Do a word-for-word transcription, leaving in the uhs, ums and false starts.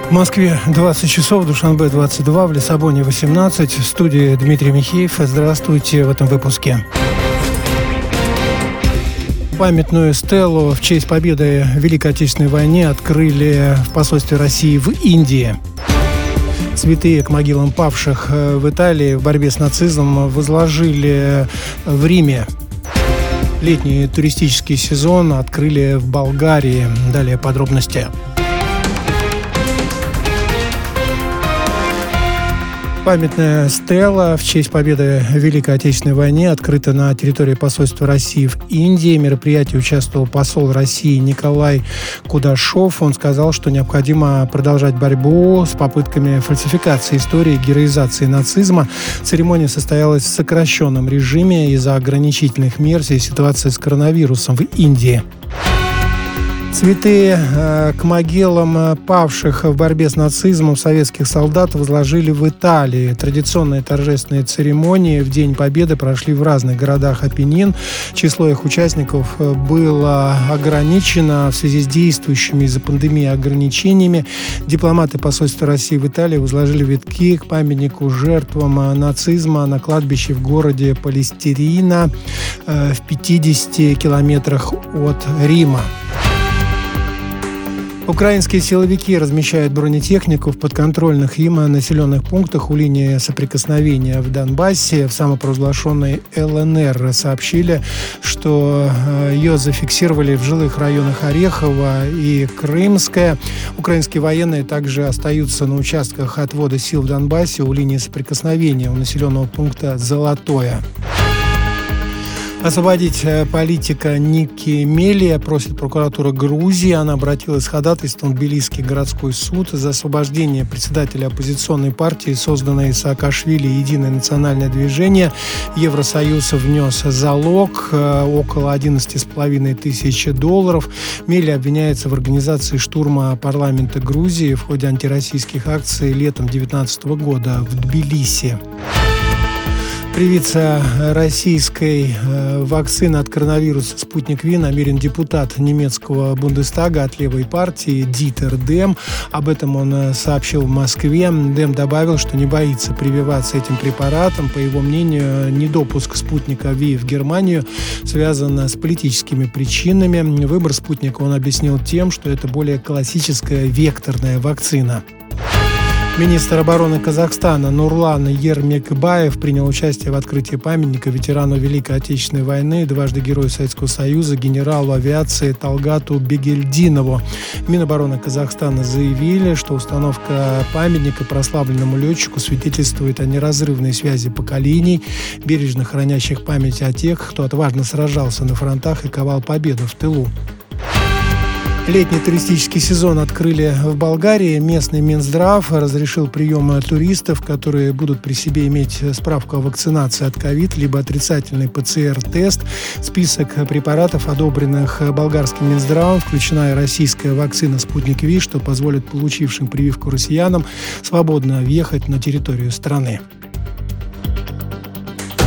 В Москве двадцать часов, в Душанбе двадцать два, в Лиссабоне восемнадцать. В студии Дмитрий Михеев. Здравствуйте в этом выпуске. Памятную стелу в честь победы в Великой Отечественной войне открыли в посольстве России в Индии. Цветы к могилам павших в Италии в борьбе с нацизмом возложили в Риме. Летний туристический сезон открыли в Болгарии. Далее подробности. Памятная стела в честь победы в Великой Отечественной войне открыта на территории посольства России в Индии. В мероприятии участвовал посол России Николай Кудашов. Он сказал, что необходимо продолжать борьбу с попытками фальсификации истории и героизации нацизма. Церемония состоялась в сокращенном режиме из-за ограничительных мер и ситуации с коронавирусом в Индии. Цветы э, к могилам павших в борьбе с нацизмом советских солдат возложили в Италии. Традиционные торжественные церемонии в День Победы прошли в разных городах Апеннин. Число их участников было ограничено в связи с действующими из-за пандемии ограничениями. Дипломаты посольства России в Италии возложили венки к памятнику жертвам нацизма на кладбище в городе Палестрина э, в пятидесяти километрах от Рима. Украинские силовики размещают бронетехнику в подконтрольных им населенных пунктах у линии соприкосновения в Донбассе. В самопровозглашенной ЛНР сообщили, что ее зафиксировали в жилых районах Орехово и Крымское. Украинские военные также остаются на участках отвода сил в Донбассе у линии соприкосновения у населенного пункта Золотое. Освободить политика Ники Мелия просит прокуратура Грузии. Она обратилась с ходатайством в Тбилисский городской суд за освобождение председателя оппозиционной партии, созданной Саакашвили «Единое национальное движение». Евросоюз внес залог около одиннадцати с половиной тысяч долларов. Мелия обвиняется в организации штурма парламента Грузии в ходе антироссийских акций летом две тысячи девятнадцатого года в Тбилиси. Привиться российской э, вакцины от коронавируса «Спутник Ви» намерен депутат немецкого Бундестага от левой партии Дитер Дем. Об этом он сообщил в Москве. Дем добавил, что не боится прививаться этим препаратом. По его мнению, недопуск «Спутника Ви» в Германию связан с политическими причинами. Выбор «Спутника» он объяснил тем, что это более классическая векторная вакцина. Министр обороны Казахстана Нурлан Ермекбаев принял участие в открытии памятника ветерану Великой Отечественной войны, дважды Герою Советского Союза, генералу авиации Талгату Бегельдинову. Минобороны Казахстана заявили, что установка памятника прославленному летчику свидетельствует о неразрывной связи поколений, бережно хранящих память о тех, кто отважно сражался на фронтах и ковал победу в тылу. Летний туристический сезон открыли в Болгарии. Местный Минздрав разрешил прием туристов, которые будут при себе иметь справку о вакцинации от ковид, либо отрицательный ПЦР-тест. Список препаратов, одобренных болгарским Минздравом, включена и российская вакцина «Спутник Ви», что позволит получившим прививку россиянам свободно въехать на территорию страны.